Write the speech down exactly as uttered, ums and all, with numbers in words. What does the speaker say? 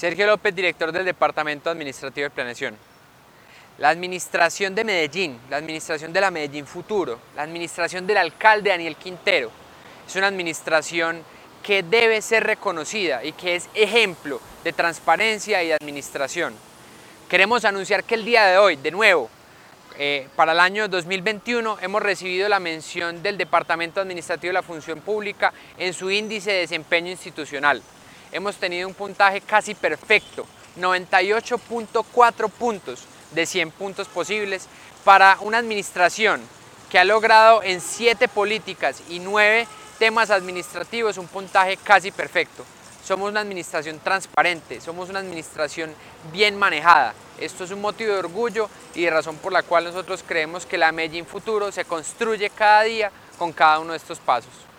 Sergio López, director del Departamento Administrativo de Planeación. La administración de Medellín, la administración de la Medellín Futuro, la administración del alcalde Daniel Quintero, es una administración que debe ser reconocida y que es ejemplo de transparencia y de administración. Queremos anunciar que el día de hoy, de nuevo, eh, para el año dos mil veintiuno, hemos recibido la mención del Departamento Administrativo de la Función Pública en su índice de desempeño institucional. Hemos tenido un puntaje casi perfecto, noventa y ocho punto cuatro puntos de cien puntos posibles para una administración que ha logrado en siete políticas y nueve temas administrativos un puntaje casi perfecto. Somos una administración transparente, somos una administración bien manejada. Esto es un motivo de orgullo y de razón por la cual nosotros creemos que la Medellín Futuro se construye cada día con cada uno de estos pasos.